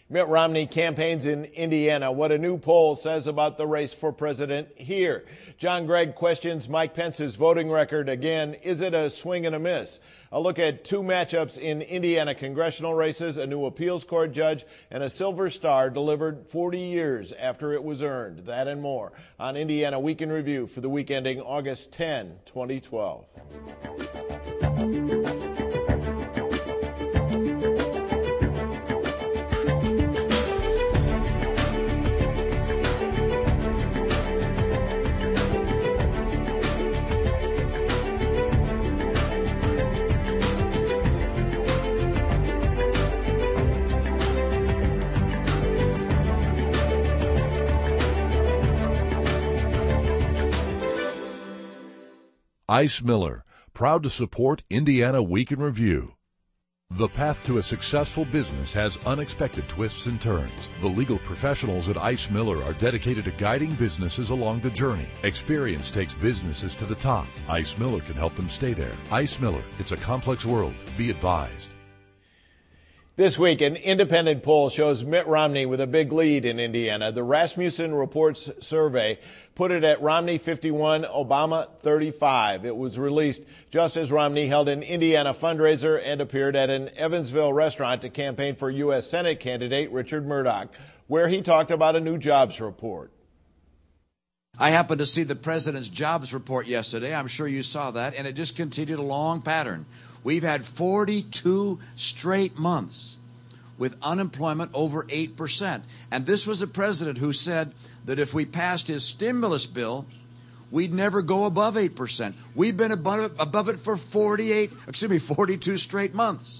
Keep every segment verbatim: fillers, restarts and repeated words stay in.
Mitt Romney campaigns in Indiana. What a new poll says about the race for president here. John Gregg questions Mike Pence's voting record again. Is it a swing and a miss? A look at two matchups in Indiana congressional races, a new appeals court judge, and a Silver Star delivered forty years after it was earned. That and more on Indiana Week in Review for the week ending August tenth, twenty twelve. Ice Miller, proud to support Indiana Week in Review. The path to a successful business has unexpected twists and turns. The legal professionals at Ice Miller are dedicated to guiding businesses along the journey. Experience takes businesses to the top. Ice Miller can help them stay there. Ice Miller, it's a complex world. Be advised. This week, an independent poll shows Mitt Romney with a big lead in Indiana. The Rasmussen Reports survey put it at Romney fifty-one, Obama thirty-five. It was released just as Romney held an Indiana fundraiser and appeared at an Evansville restaurant to campaign for U S Senate candidate Richard Murdoch, where he talked about a new jobs report. I happened to see the president's jobs report yesterday. I'm sure you saw that, and it just continued a long pattern. We've had forty-two straight months with unemployment over eight percent. And this was a president who said that if we passed his stimulus bill, we'd never go above eight percent. We've been above, above it for forty-eight, excuse me, forty-two straight months.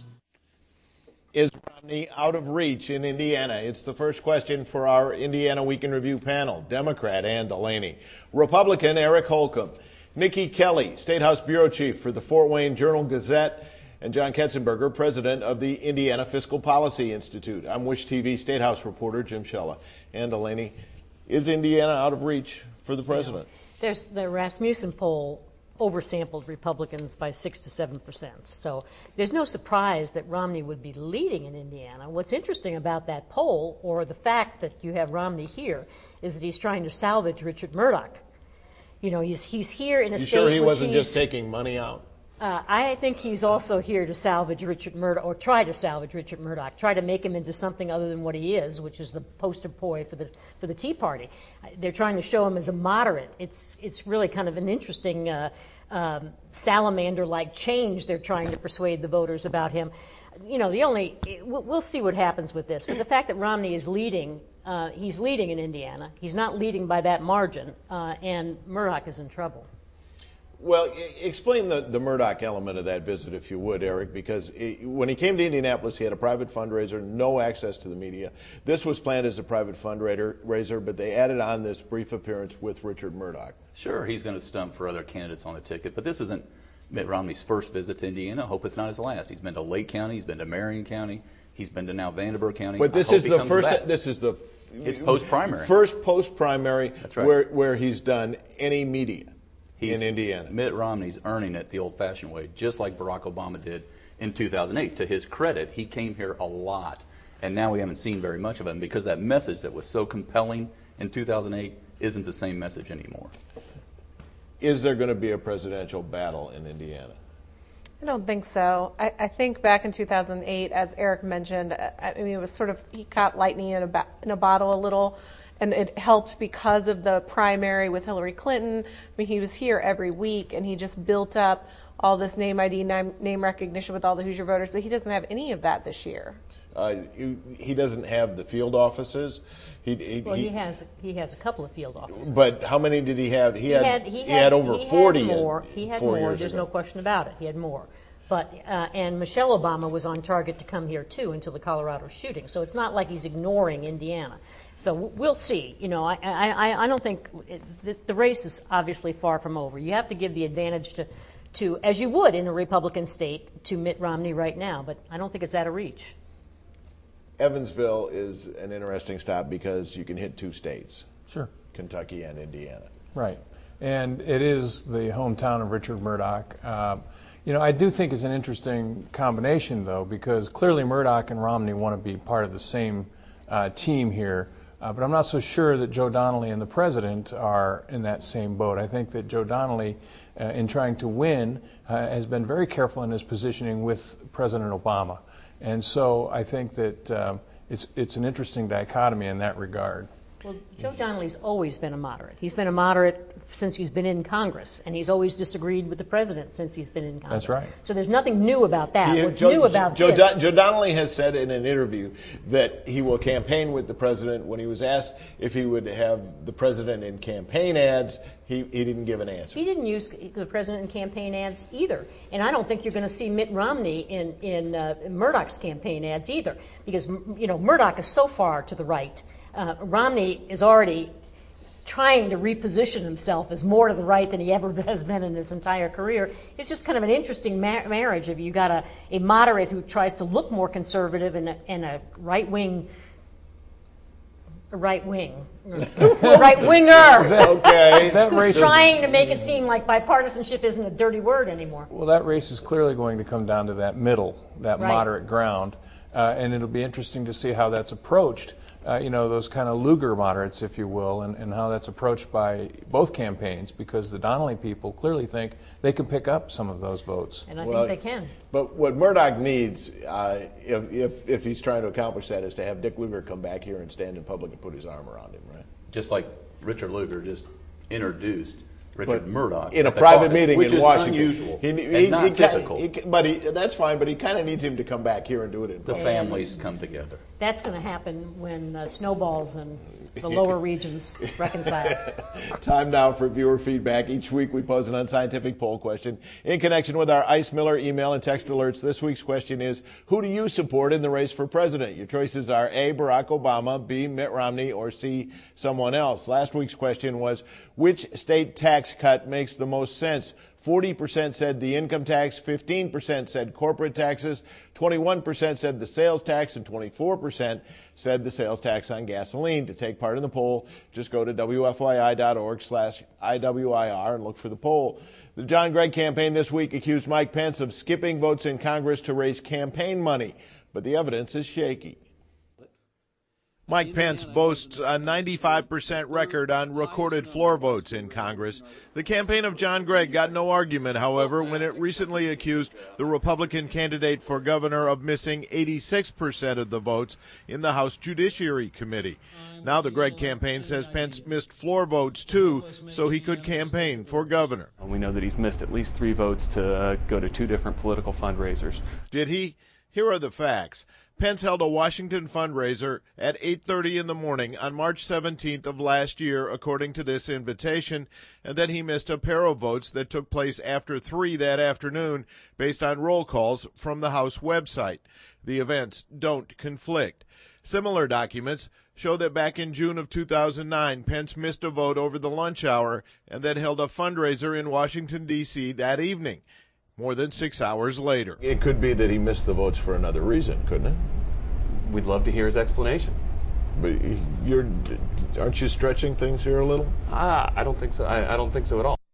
Is Romney out of reach in Indiana? It's the first question for our Indiana Week in Review panel. Democrat Ann Delaney. Republican Eric Holcomb. Nikki Kelly, State House Bureau Chief for the Fort Wayne Journal-Gazette, and John Ketzenberger, President of the Indiana Fiscal Policy Institute. I'm Wish T V State House reporter Jim Shella. Ann Delaney, is Indiana out of reach for the president? There's the Rasmussen poll oversampled Republicans by six to seven percent. So there's no surprise that Romney would be leading in Indiana. What's interesting about that poll, or the fact that you have Romney here, is that he's trying to salvage Richard Murdoch. You know, he's he's here in a you state. Sure, he which wasn't just taking money out. Uh, I think he's also here to salvage Richard Murdoch, or try to salvage Richard Murdoch, try to make him into something other than what he is, which is the poster boy for the for the Tea Party. They're trying to show him as a moderate. It's it's really kind of an interesting uh, um, salamander-like change they're trying to persuade the voters about him. You know, the only we'll see what happens with this, but the fact that Romney is leading, uh, he's leading in Indiana. He's not leading by that margin, uh, and Murdoch is in trouble. Well, explain the, the Murdoch element of that visit, if you would, Eric, because it, when he came to Indianapolis, he had a private fundraiser, no access to the media. This was planned as a private fundraiser, but they added on this brief appearance with Richard Murdoch. Sure, he's going to stump for other candidates on the ticket, but this isn't Mitt Romney's first visit to Indiana. I hope it's not his last. He's been to Lake County, he's been to Marion County, he's been to now Vanderbilt County. But this I is hope he the comes first. back. This is the it's post-primary. First post-primary. That's right. Where where he's done any media. He's, in Indiana. Mitt Romney's earning it the old-fashioned way, just like Barack Obama did in two thousand eight. To his credit, he came here a lot, and now we haven't seen very much of him because that message that was so compelling in two thousand eight isn't the same message anymore. Is there going to be a presidential battle in Indiana? I don't think so. I, I think back in two thousand eight, as Eric mentioned, I, I mean, it was sort of, he caught lightning in a, ba- in a bottle a little. And it helped because of the primary with Hillary Clinton. I mean, he was here every week, and he just built up all this name I D, name, name recognition with all the Hoosier voters, but he doesn't have any of that this year. Uh, he, he doesn't have the field offices. He, he, well, he, he has he has a couple of field offices. But how many did he have? He, he had, had he had, he had over he forty. Had more. He had four more. Years There's ago. no question about it. He had more. But uh, and Michelle Obama was on target to come here too until the Colorado shooting. So it's not like he's ignoring Indiana. So we'll see. You know, I I, I don't think it, the, the race is obviously far from over. You have to give the advantage to, to, as you would in a Republican state, to Mitt Romney right now. But I don't think it's out of reach. Evansville is an interesting stop because you can hit two states. Sure. Kentucky and Indiana. Right. And it is the hometown of Richard Murdoch. Uh, you know, I do think it's an interesting combination, though, because clearly Murdoch and Romney want to be part of the same uh, team here. Uh, but I'm not so sure that Joe Donnelly and the president are in that same boat. I think that Joe Donnelly, uh, in trying to win, uh, has been very careful in his positioning with President Obama. And so I think that um, it's, it's an interesting dichotomy in that regard. Well, Joe Donnelly's always been a moderate. He's been a moderate since he's been in Congress, and he's always disagreed with the president since he's been in Congress. That's right. So there's nothing new about that. He, What's Joe, new about Joe, this? Joe, Joe Donnelly has said in an interview that he will campaign with the president. When he was asked if he would have the president in campaign ads, he, he didn't give an answer. He didn't use the president in campaign ads either. And I don't think you're going to see Mitt Romney in, in, uh, in Murdoch's campaign ads either, because, you know, Murdoch is so far to the right. Uh, Romney is already trying to reposition himself as more to the right than he ever has been in his entire career. It's just kind of an interesting ma- marriage if you got a, a moderate who tries to look more conservative and a, and a right-wing, a right-wing, right-winger. Okay. That race Who's is, trying to make it seem like bipartisanship isn't a dirty word anymore. well, that race is clearly going to come down to that middle, that Right. moderate ground, uh, and it'll be interesting to see how that's approached. Uh, you know, those kind of Lugar moderates, if you will, and, and how that's approached by both campaigns, because the Donnelly people clearly think they can pick up some of those votes. And I Well, think they can. But what Murdoch needs, uh, if, if if he's trying to accomplish that, is to have Dick Lugar come back here and stand in public and put his arm around him, right? Just like Richard Lugar just introduced Richard But Murdoch in a at the private caucus, meeting which in is Washington. unusual He, he, and he, not he typical. He, but he, that's fine. But he kind of needs him to come back here and do it in the public. families come together. That's going to happen when uh, snowballs and the lower regions reconcile. Time now for viewer feedback. Each week we pose an unscientific poll question in connection with our Ice Miller email and text alerts. This week's question is, who do you support in the race for president? Your choices are A, Barack Obama, B, Mitt Romney, or C, someone else. Last week's question was, which state tax cut makes the most sense? forty percent said the income tax, fifteen percent said corporate taxes, twenty-one percent said the sales tax, and twenty-four percent said the sales tax on gasoline. To take part in the poll, just go to W F Y I dot org slash I W I R and look for the poll. The John Gregg campaign this week accused Mike Pence of skipping votes in Congress to raise campaign money, but the evidence is shaky. Mike Pence boasts a ninety-five percent record on recorded floor votes in Congress. The campaign of John Gregg got no argument, however, when it recently accused the Republican candidate for governor of missing eighty-six percent of the votes in the House Judiciary Committee. Now the Gregg campaign says Pence missed floor votes, too, so he could campaign for governor. We know that he's missed at least three votes to uh, go to two different political fundraisers. Did he? Here are the facts. Pence held a Washington fundraiser at eight thirty in the morning on March seventeenth of last year, according to this invitation, and then he missed a pair of votes that took place after three that afternoon based on roll calls from the House website. The events don't conflict. Similar documents show that back in June of two thousand nine, Pence missed a vote over the lunch hour and then held a fundraiser in Washington, D C that evening. More than six hours later. It could be that he missed the votes for another reason, couldn't it? We'd love to hear his explanation. But you're, aren't you stretching things here a little? Ah, I don't think so. I, I don't think so at all.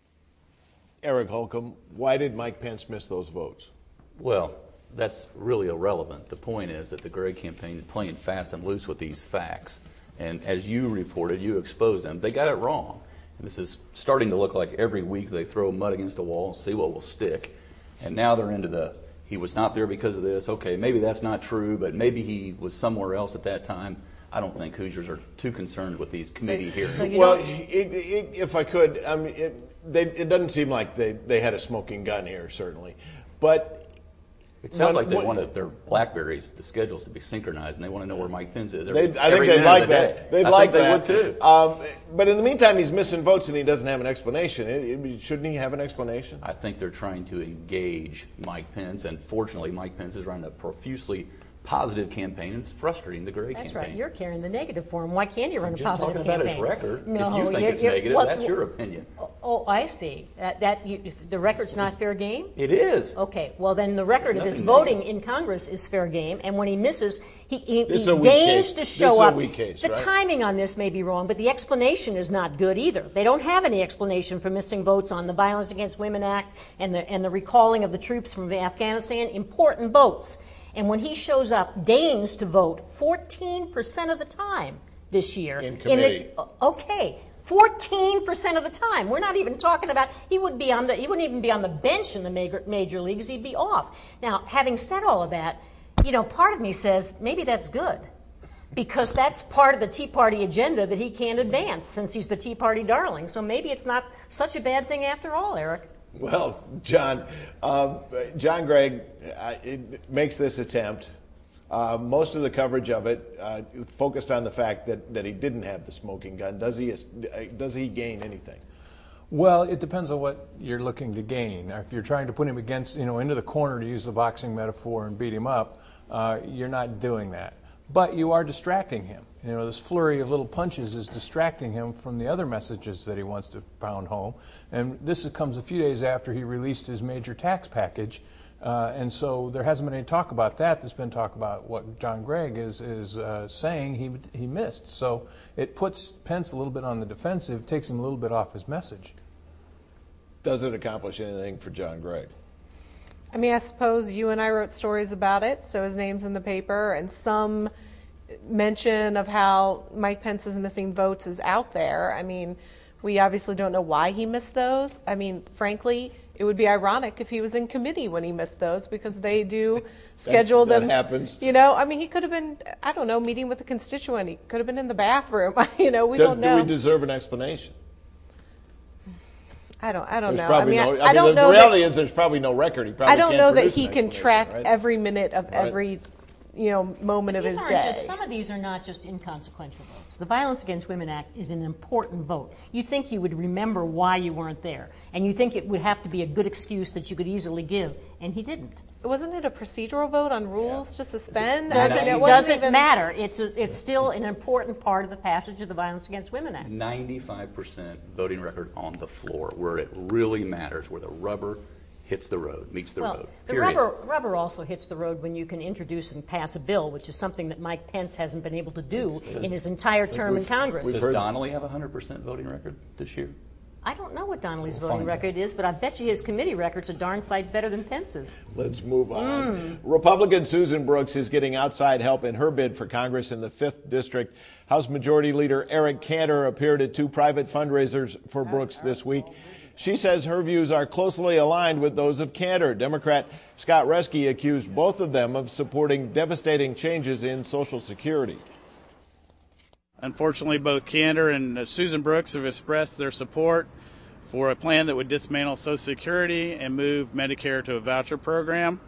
Eric Holcomb, why did Mike Pence miss those votes? Well, that's really irrelevant. The point is that the Gregg campaign is playing fast and loose with these facts. And as you reported, you exposed them. They got it wrong. And this is starting to look like every week they throw mud against a wall and see what will stick. And now they're into the, he was not there because of this. Okay, maybe that's not true, but maybe he was somewhere else at that time. I don't think Hoosiers are too concerned with these committee So- hearings. so you Well, don't- it, it, if I could, I mean, it, they, it doesn't seem like they, they had a smoking gun here, certainly. But It sounds when- like they when- wanted their BlackBerries, the schedules to be synchronized, and they want to know where Mike Pence is. They, Every, I think every they'd minute like of the that. day. They'd I like think that. they would too. Um, but in the meantime, he's missing votes and he doesn't have an explanation. It, it, shouldn't he have an explanation? I think they're trying to engage Mike Pence, and fortunately, Mike Pence is running a profusely positive campaign, and it's frustrating the Gregg That's campaign. right. You're carrying the negative for him. Why can't you run I'm a just positive talking about campaign? his record. No, if you think you're- it's you're- negative, what- that's your opinion. Oh, I see. That, that you, the record's not fair game? It is. Okay, well then the record There's of his nothing voting negative. in Congress is fair game, and when he misses, he, he, This is he a weak deigns case. to This show is a up. weak case, the right? timing on this may be wrong, but the explanation is not good either. They don't have any explanation for missing votes on the Violence Against Women Act and the and the recalling of the troops from Afghanistan, important votes. And when he shows up, deigns to vote fourteen percent of the time this year. In committee. In the, okay. fourteen percent of the time. We're not even talking about, he would be on the, he wouldn't even be on the bench in the major, major leagues, he'd be off. Now, having said all of that, you know, part of me says maybe that's good, because that's part of the Tea Party agenda that he can't advance since he's the Tea Party darling. So maybe it's not such a bad thing after all, Eric. Well, John, uh, John Gregg uh, it makes this attempt. Uh, most of the coverage of it uh, focused on the fact that, that he didn't have the smoking gun. Does he does he gain anything? Well, it depends on what you're looking to gain. If you're trying to put him against, you know, into the corner, to use the boxing metaphor, and beat him up, uh, you're not doing that. But you are distracting him. You know, this flurry of little punches is distracting him from the other messages that he wants to pound home. And this comes a few days after he released his major tax package. Uh, and so there hasn't been any talk about that. There's been talk about what John Gregg is is uh, saying he he missed. So it puts Pence a little bit on the defensive, takes him a little bit off his message. Does it accomplish anything for John Gregg? I mean, I suppose you and I wrote stories about it, so his name's in the paper, and some mention of how Mike Pence is missing votes is out there. I mean, we obviously don't know why he missed those. I mean, frankly, it would be ironic if he was in committee when he missed those, because they do schedule that, them. That happens. You know, I mean, he could have been, I don't know, meeting with a constituent. He could have been in the bathroom. you know, we do, don't know. Do we deserve an explanation? I don't. I don't there's know. I mean, no, I, I mean, I don't the, know. The reality that, is, there's probably no record. He probably I don't can't know that produce he an can track right? every minute of right. every, you know, moment of These his aren't day. just, some of these are not just inconsequential votes. The Violence Against Women Act is an important vote. You think you would remember why you weren't there, and you think it would have to be a good excuse that you could easily give, and he didn't. Wasn't it a procedural vote on rules Yeah. to suspend? Doesn't, I mean, it it wasn't doesn't even... matter. It's a, it's still an important part of the passage of the Violence Against Women Act. ninety-five percent voting record on the floor, where it really matters, where the rubber hits the road, meets the well, road. the Period. rubber, rubber also hits the road when you can introduce and pass a bill, which is something that Mike Pence hasn't been able to do in his entire term in Congress. Does Donnelly have a one hundred percent voting record this year? I don't know what Donnelly's We'll voting find out. record is, but I bet you his committee record's a darn sight better than Pence's. Let's move on. Mm. Republican Susan Brooks is getting outside help in her bid for Congress in the fifth District. House Majority Leader Eric Cantor appeared at two private fundraisers for Brooks this week. She says her views are closely aligned with those of Cantor. Democrat Scott Reske accused both of them of supporting devastating changes in Social Security. Unfortunately, both Cantor and uh, Susan Brooks have expressed their support for a plan that would dismantle Social Security and move Medicare to a voucher program,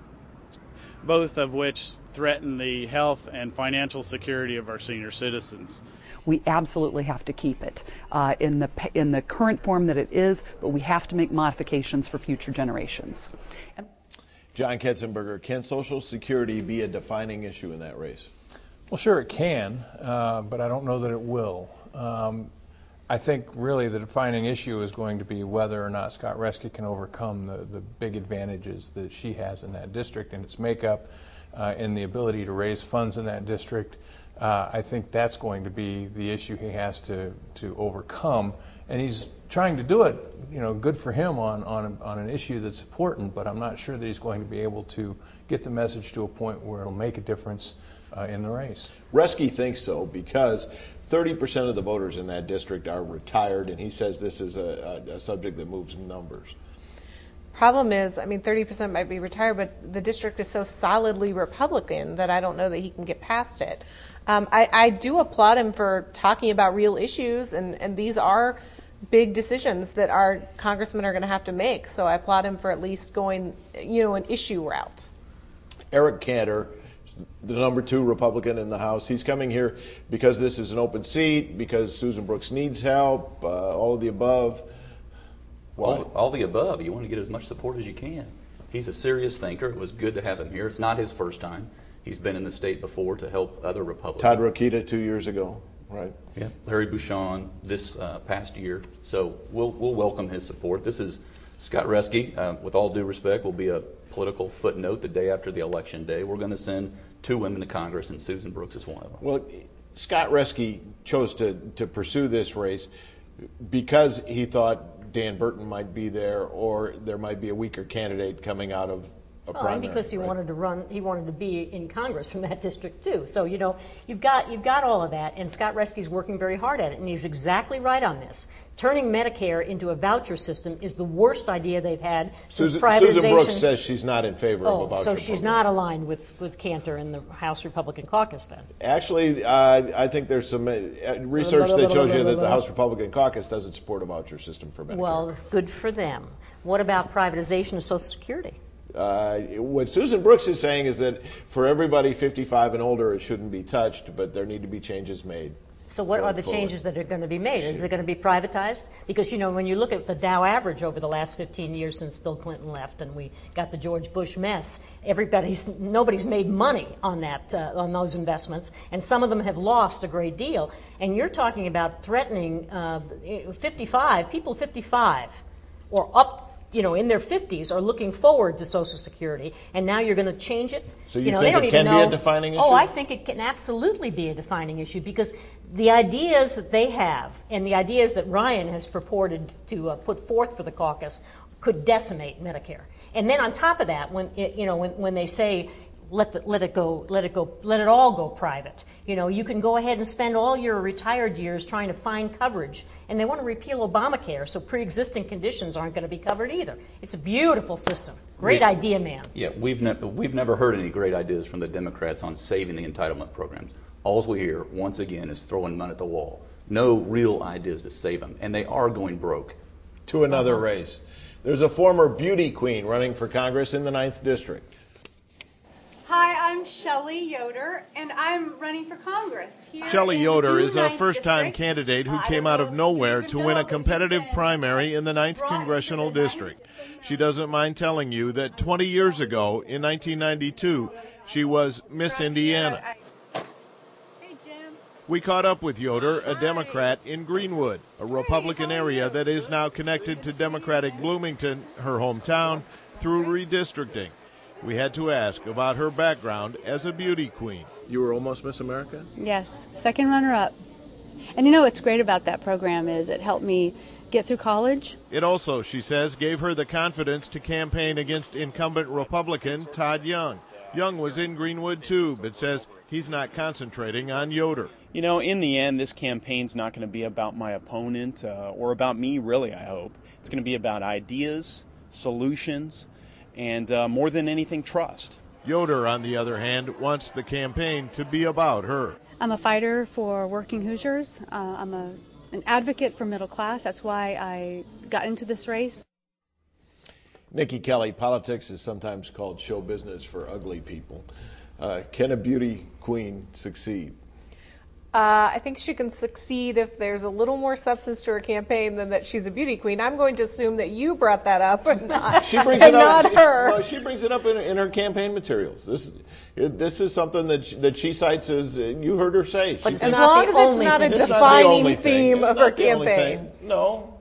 both of which threaten the health and financial security of our senior citizens. We absolutely have to keep it uh, in the in the current form that it is, but we have to make modifications for future generations. And John Ketzenberger, can Social Security be a defining issue in that race? Well, sure it can, uh, but I don't know that it will. Um, I think really the defining issue is going to be whether or not Scott Reske can overcome the, the big advantages that she has in that district and its makeup, uh, and the ability to raise funds in that district. Uh, I think that's going to be the issue he has to, to overcome, and he's trying to do it. You know, good for him on on, on an issue that's important, but I'm not sure that he's going to be able to get the message to a point where it'll make a difference uh, in the race. Reske thinks so because thirty percent of the voters in that district are retired, and he says this is a, a, a subject that moves numbers. Problem is, I mean, thirty percent might be retired, but the district is so solidly Republican that I don't know that he can get past it. Um, I, I do applaud him for talking about real issues, and, and these are big decisions that our congressmen are going to have to make. So I applaud him for at least going, you know, an issue route. Eric Cantor, the number two Republican in the House, he's coming here because this is an open seat, because Susan Brooks needs help, uh, all of the above. All, all the above. You want to get as much support as you can. He's a serious thinker. It was good to have him here. It's not his first time. He's been in the state before to help other Republicans. Todd Rokita two years ago, right? Yeah. Larry Bouchon this uh, past year. So we'll we'll welcome his support. This is Scott Reske. Uh, with all due respect, will be a political footnote the day after the election day. We're going to send two women to Congress, and Susan Brooks is one of them. Well, Scott Reske chose to to pursue this race because he thought Dan Burton might be there, or there might be a weaker candidate coming out of a well, primary. And because he right? wanted to run, he wanted to be in Congress from that district too. So you know, you've got you've got all of that, and Scott Reski's working very hard at it, and he's exactly right on this. Turning Medicare into a voucher system is the worst idea they've had since Susan, privatization. Susan Brooks says she's not in favor oh, of a voucher so she's program. not aligned with, with Cantor and the House Republican caucus then. Actually, uh, I think there's some uh, research that shows you that the House Republican caucus doesn't support a voucher system for Medicare. Well, good for them. What about privatization of Social Security? Uh, what Susan Brooks is saying is that for everybody fifty-five and older, it shouldn't be touched, but there need to be changes made. So what are the forward. changes that are going to be made? Is it going to be privatized? Because, you know, when you look at the Dow average over the last fifteen years since Bill Clinton left and we got the George Bush mess, everybody's, nobody's made money on that, uh, on those investments, and some of them have lost a great deal. And you're talking about threatening uh, fifty-five, people fifty-five or up, you know, in their fifties are looking forward to Social Security, and now you're going to change it? So you, you know, think they don't it even can know. be a defining issue? Oh, I think it can absolutely be a defining issue because the ideas that they have and the ideas that Ryan has purported to uh, put forth for the caucus could decimate Medicare. And then on top of that, when it, you know, when, when they say let the, let it go, let it go, let it all go private. You know, you can go ahead and spend all your retired years trying to find coverage, and they want to repeal Obamacare, so pre-existing conditions aren't going to be covered either. It's a beautiful system. Great we, idea, man. Yeah, we've ne- we've never heard any great ideas from the Democrats on saving the entitlement programs. All we hear, once again, is throwing money at the wall. No real ideas to save them, and they are going broke. To another Uh-huh. race. There's a former beauty queen running for Congress in the ninth District. Hi, I'm Shelley Yoder, and I'm running for Congress here. Shelley in Yoder the is a ninth first-time District. candidate who I came don't out know of if nowhere you even to know, win a but competitive you've been primary in the ninth brought into Congressional the ninth District. She doesn't mind telling you that twenty years ago, in nineteen ninety-two, she was Miss Indiana. Hey, Jim. We caught up with Yoder, a Democrat in Greenwood, a Republican area that is now connected to Democratic Bloomington, her hometown, through redistricting. We had to ask about her background as a beauty queen. You were almost Miss America? Yes, second runner-up. And you know what's great about that program is it helped me get through college. It also, she says, gave her the confidence to campaign against incumbent Republican Todd Young. Young was in Greenwood too, but says he's not concentrating on Yoder. You know, in the end, this campaign's not going to be about my opponent uh, or about me, really, I hope. It's going to be about ideas, solutions, and uh, more than anything, trust. Yoder, on the other hand, wants the campaign to be about her. I'm a fighter for working Hoosiers. Uh, I'm a, an advocate for middle class. That's why I got into this race. Nikki Kelly, politics is sometimes called show business for ugly people. Uh, can a beauty queen succeed? Uh, I think she can succeed if there's a little more substance to her campaign than that she's a beauty queen. I'm going to assume that you brought that up and not, she brings and it up, not her. Well, she brings it up in, in her campaign materials. This, this is something that she, that she cites as, uh, you heard her say. She But as thinks- long as it's not a It's not the defining only thing. theme It's of not her the only campaign. thing. No.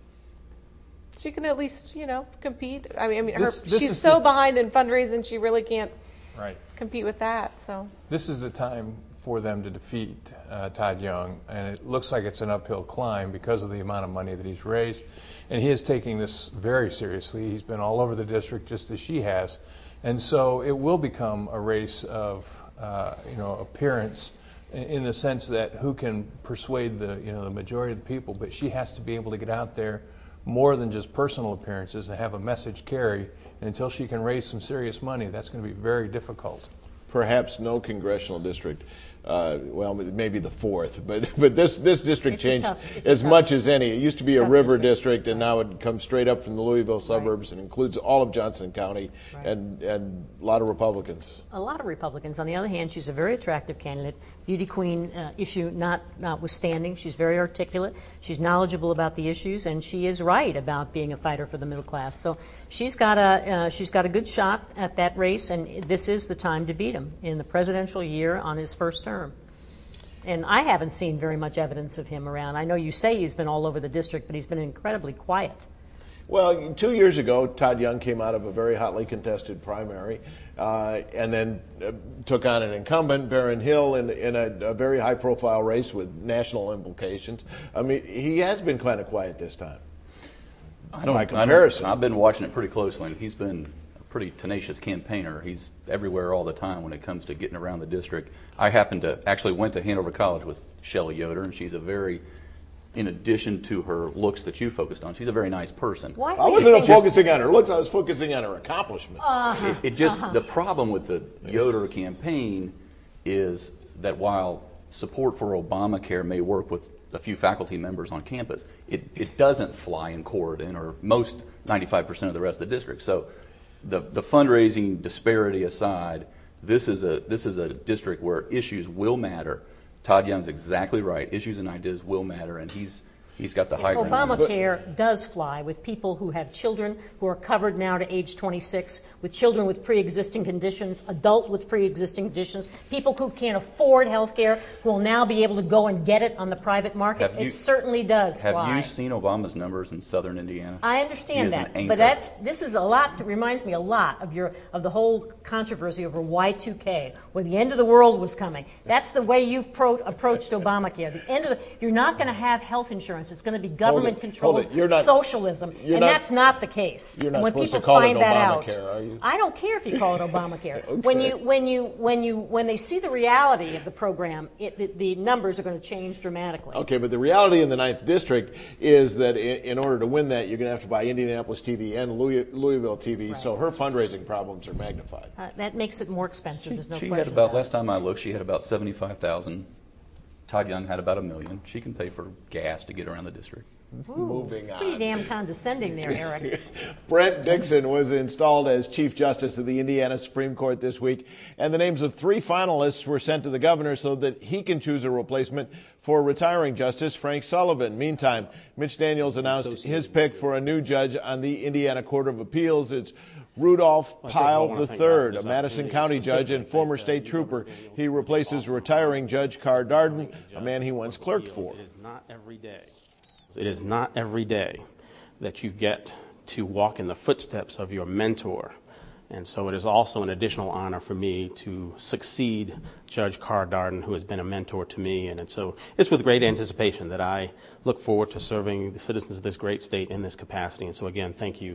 She can at least, you know, compete. I mean, I mean This- her, this she's is so the- behind in fundraising, she really can't Right. compete with that. So This is the time for them to defeat uh, Todd Young, and it looks like it's an uphill climb because of the amount of money that he's raised. And he is taking this very seriously. He's been all over the district just as she has. And so it will become a race of, uh, you know, appearance in, in the sense that who can persuade the, you know, the majority of the people. But she has to be able to get out there more than just personal appearances and have a message carry. And until she can raise some serious money, that's going to be very difficult. Perhaps no congressional district. Uh, well, maybe the fourth, but but this this district It's a changed tough- it's a as tough- much as any. It used to be a tough river district. district, and now it comes straight up from the Louisville suburbs and includes all of Johnson County, Right. and and a lot of Republicans. A lot of Republicans. On the other hand, she's a very attractive candidate. Beauty queen uh, issue not notwithstanding, she's very articulate. She's knowledgeable about the issues, and she is right about being a fighter for the middle class. So she's got a uh, she's got a good shot at that race, and this is the time to beat him in the presidential year on his first term. And I haven't seen very much evidence of him around. I know you say he's been all over the district, but he's been incredibly quiet. Well, two years ago, Todd Young came out of a very hotly contested primary, uh, and then uh, took on an incumbent, Barron Hill, in, in a, a very high-profile race with national implications. I mean, he has been kind of quiet this time. I don't, By I don't- comparison. I've been watching it pretty closely, and he's been pretty tenacious campaigner. He's everywhere all the time when it comes to getting around the district. I happened to actually went to Hanover College with Shelley Yoder, and she's a very, in addition to her looks that you focused on, she's a very nice person. Why I wasn't focusing on her looks, I was focusing on her accomplishments. Uh-huh. It, it just, uh-huh. the problem with the Yoder campaign is that while support for Obamacare may work with a few faculty members on campus, it, it doesn't fly in Corydon or most ninety-five percent of the rest of the district. So the, the fundraising disparity aside, this is a this is a district where issues will matter. Todd Young's exactly right. Issues and ideas will matter, and he's he's got the high ground. Obamacare does fly with people who have children who are covered now to age twenty-six, with children with pre-existing conditions, adult with pre-existing conditions, people who can't afford health care who will now be able to go and get it on the private market. Have you- It certainly does Have fly. you seen Obama's numbers in southern Indiana? I He understand is an that, anchor. but that's this is a lot. It reminds me a lot of your of the whole controversy over Y two K, where the end of the world was coming. That's the way you've pro- approached Obamacare. The end of the, you're not going to have health insurance. It's going to be government controlled hold it. You're not- socialism, you're and not- that's not the case. You're not And when supposed people to call it find that out, Obamacare, are you? I don't care if you call it Obamacare. Okay. When you when you when you when they see the reality of the program, it, the, the numbers are going to change dramatically. Okay, but the reality in the ninth District is that in, in order to win that, you're going to have to buy Indianapolis T V and Louis, Louisville T V, Right. so her fundraising problems are magnified. Uh, that makes it more expensive. There's no She question had about, about it. last time I looked, she had about seventy-five thousand. Todd Young had about a million. She can pay for gas to get around the district. Ooh, Moving pretty on. damn condescending there, Eric. Brent Dixon was installed as Chief Justice of the Indiana Supreme Court this week, and the names of three finalists were sent to the governor so that he can choose a replacement for retiring Justice Frank Sullivan. Meantime, Mitch Daniels announced his pick for a new judge on the Indiana Court of Appeals. It's Rudolph Pyle the third, a Madison County judge and former state trooper. He replaces retiring Judge Carr Darden, a man he once clerked for. It is not every day. It is not every day that you get to walk in the footsteps of your mentor. And so it is also an additional honor for me to succeed Judge Carr Darden, who has been a mentor to me. And so it's with great anticipation that I look forward to serving the citizens of this great state in this capacity. And so again, thank you.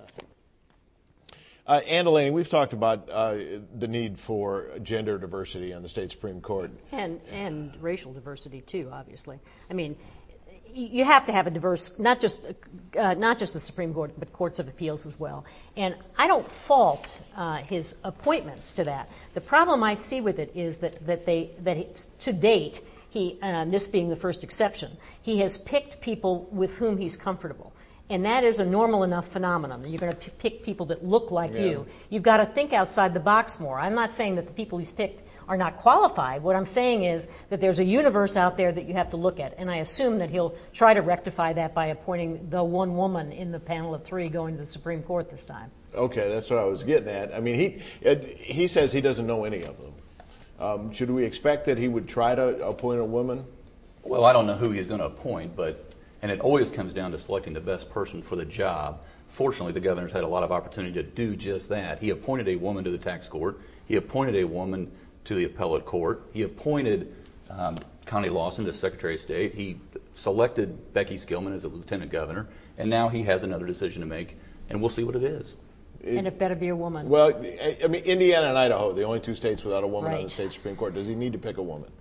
Uh, Ann Delaney, we've talked about uh, the need for gender diversity on the state Supreme Court. And and racial diversity too, obviously. I mean, y- you have to have a diverse, not just uh, not just the Supreme Court, but courts of appeals as well. And I don't fault uh, his appointments to that. The problem I see with it is that that they that he, to date he, uh, this being the first exception, he has picked people with whom he's comfortable. And that is a normal enough phenomenon. You're going to p- pick people that look like Yeah. you. You've got to think outside the box more. I'm not saying that the people he's picked are not qualified. What I'm saying is that there's a universe out there that you have to look at. And I assume that he'll try to rectify that by appointing the one woman in the panel of three going to the Supreme Court this time. Okay, that's what I was getting at. I mean, he it, he says he doesn't know any of them. Um, should we expect that he would try to appoint a woman? Well, I don't know who he's going to appoint, but and it always comes down to selecting the best person for the job. Fortunately, the governor's had a lot of opportunity to do just that. He appointed a woman to the tax court. He appointed a woman to the appellate court. He appointed um, Connie Lawson to Secretary of State. He selected Becky Skillman as a lieutenant governor, and now he has another decision to make, and we'll see what it is. It, and it better be a woman. Well, I, I mean, Indiana and Idaho, the only two states without a woman on Right. the state Supreme Court. Does he need to pick a woman?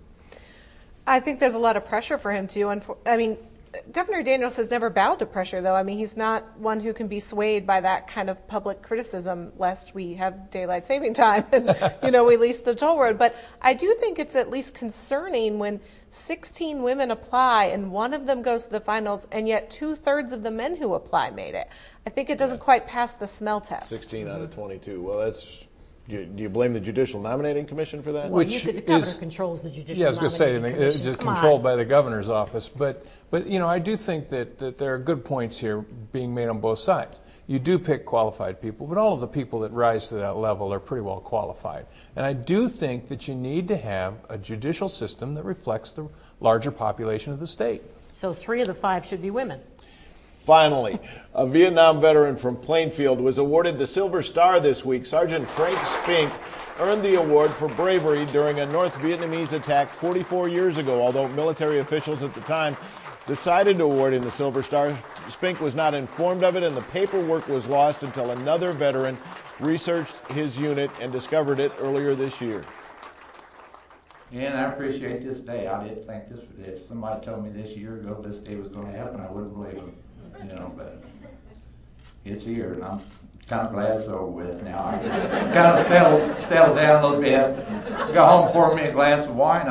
I think there's a lot of pressure for him too. And for, I mean, Governor Daniels has never bowed to pressure, though. I mean, he's not one who can be swayed by that kind of public criticism, lest we have daylight saving time and, you know, we lease the toll road. But I do think it's at least concerning when sixteen women apply and one of them goes to the finals, and yet two-thirds of the men who apply made it. I think it doesn't quite pass the smell test. sixteen out of twenty-two. Well, that's. Do you, do you blame the Judicial Nominating Commission for that? Well, Which you could, the governor is- controls the judicial Yeah, I was going to say, nominating it's commission. just Come controlled on. by the governor's office. But, but you know, I do think that, that there are good points here being made on both sides. You do pick qualified people, but all of the people that rise to that level are pretty well qualified. And I do think that you need to have a judicial system that reflects the larger population of the state. So three of the five should be women. Finally, a Vietnam veteran from Plainfield was awarded the Silver Star this week. Sergeant Frank Spink earned the award for bravery during a North Vietnamese attack forty-four years ago, although military officials at the time decided to award him the Silver Star. Spink was not informed of it, and the paperwork was lost until another veteran researched his unit and discovered it earlier this year. And I appreciate this day. I didn't think this would, if somebody told me this year ago this day was going to happen, I wouldn't believe them, you know, but it's here, and I'm kind of glad it's over with now. I kind of settled, settled down a little bit. Go home, pour me a glass of wine,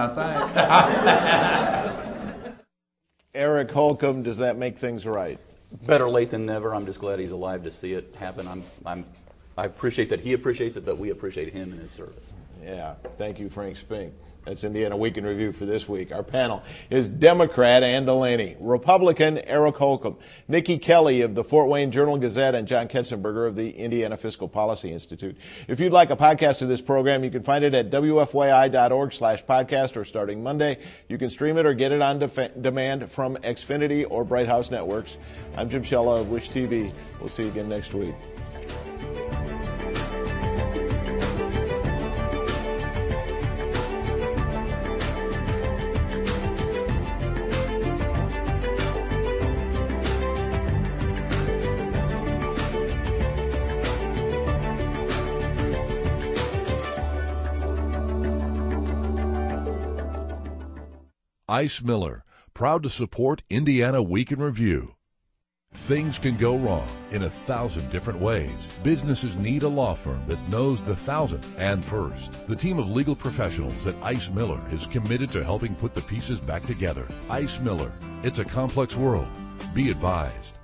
I think. Eric Holcomb, does that make things right? Better late than never. I'm just glad he's alive to see it happen. I'm, I'm, I appreciate that he appreciates it, but we appreciate him and his service. Yeah, thank you, Frank Spink. That's Indiana Week in Review for this week. Our panel is Democrat Ann Delaney, Republican Eric Holcomb, Nikki Kelly of the Fort Wayne Journal-Gazette, and John Ketzenberger of the Indiana Fiscal Policy Institute. If you'd like a podcast of this program, you can find it at W F Y I dot org slash podcast, or starting Monday, you can stream it or get it on def- demand from Xfinity or Bright House Networks. I'm Jim Shella of Wish T V. We'll see you again next week. Ice Miller, proud to support Indiana Week in Review. Things can go wrong in a thousand different ways. Businesses need a law firm that knows the thousand and first. The team of legal professionals at Ice Miller is committed to helping put the pieces back together. Ice Miller, it's a complex world. Be advised.